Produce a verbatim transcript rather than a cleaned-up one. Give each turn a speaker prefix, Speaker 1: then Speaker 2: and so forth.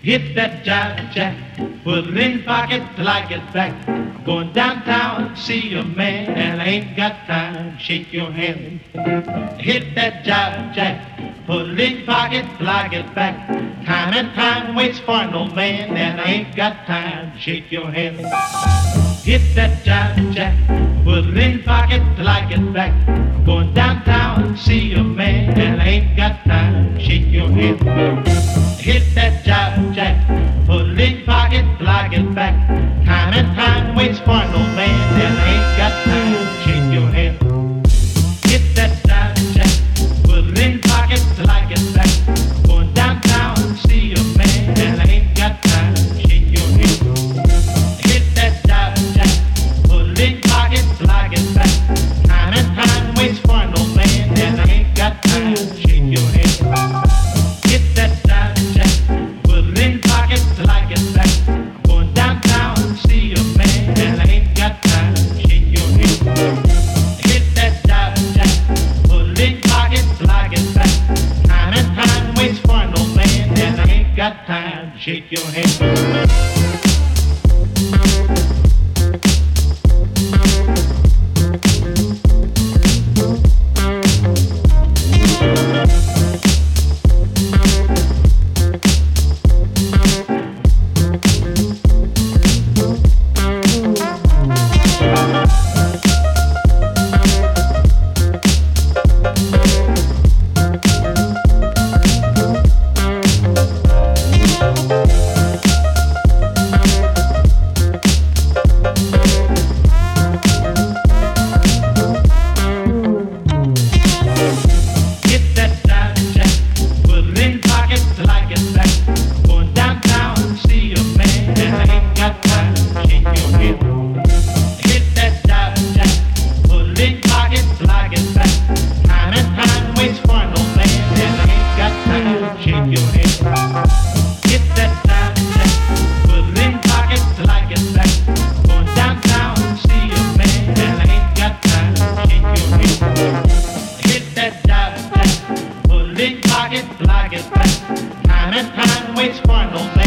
Speaker 1: Hit that jive jack, put it in pocket till I get back. Going downtown to see a man and I ain't got time. Shake your hand. Hit that jive jack, put it in pocket till I get back. Time and time waits for no man and I ain't got time. Shake your hand. Hit that jive jack, put it in pocket till I get back. Going downtown to see a man and I ain't got time. Shake your hand. Hit that jive jack, put it in pocket till I get back. Time and time waits for no man and I ain't got time. Shake your hand. Hit that jive jack, put it in pocket till I get back. Going downtown to see a man and I ain't got time. Shake your hand. Hit that jive jack, put it in pocket till I get back. Time and time waits for no man and I ain't got time. Shake your hand. Hit that jive jack, put it in pocket till I get back. Going downtown to see a man and I ain't got time. Shake your hand. Hit that jive jack, put it in pocket till I get back. Time and time waits for no man and I ain't got time. Shake your hand. Pocket till I get back. Time and time waits for no man.